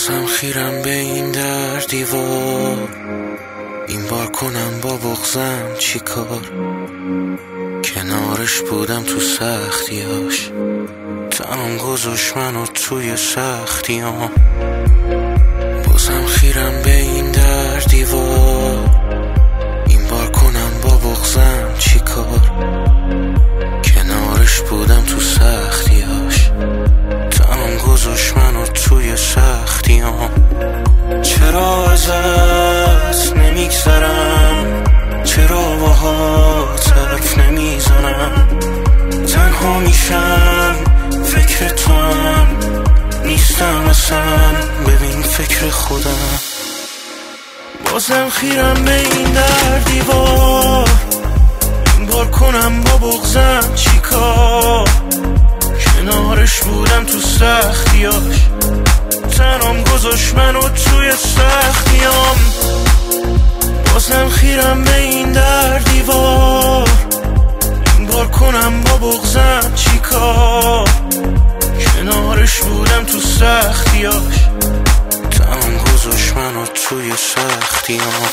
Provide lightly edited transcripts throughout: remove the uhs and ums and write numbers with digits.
بازم خیرم به این در دیوار، این بار کنم با بغضم چی کار. کنارش بودم تو سختیاش، تنم گذاشت منو توی سختیام. بازم خیرم به این در دیوار، این بار کنم با بغضم چی کار. کنارش بودم تو سختیاش، تنم گذاشت منو توی سختیام. چرا ازت نمیگذرم، چرا باهات حرف نمیزنم. تنها میشم فکر تو هم نیستم اصلا، ببین فکر خودم. بازم خیرم به این در دیوار، این بار کنم با بغضم چی کار. کنارش بودم تو سختیاش، تنم گذاشت منو توی سختیام. بازم خیرم به این در دیوار، این بار کنم با بغضم چی کار. کنارش بودم تو سختیاش، تنم گذاشت منو توی سختیام.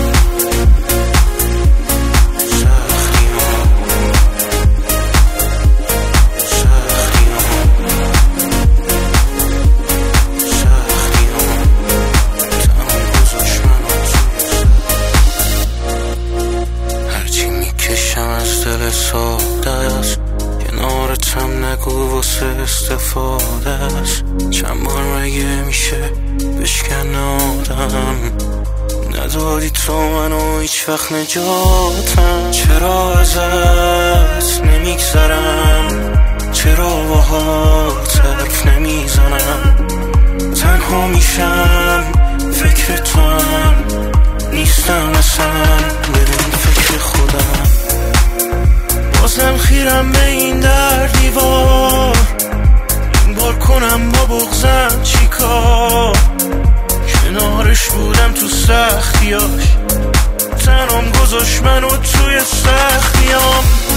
ساده است کنارتم، نگو واسه استفاده است. چند بار مگه میشه بشکن آدم، ندادی تو منو هیچ وقت نجاتم. چرا ازت نمیگذرم، چرا باهات حرف نمیزنم. تنها میشم فکر تو هم نیستم اصلا، ببین فکر خودم. بازم خیرم به این در دیوار، این بار کنم با بغضم چی کار. کنارش بودم تو سختیاش، تنم گذاشت منو توی سختیام.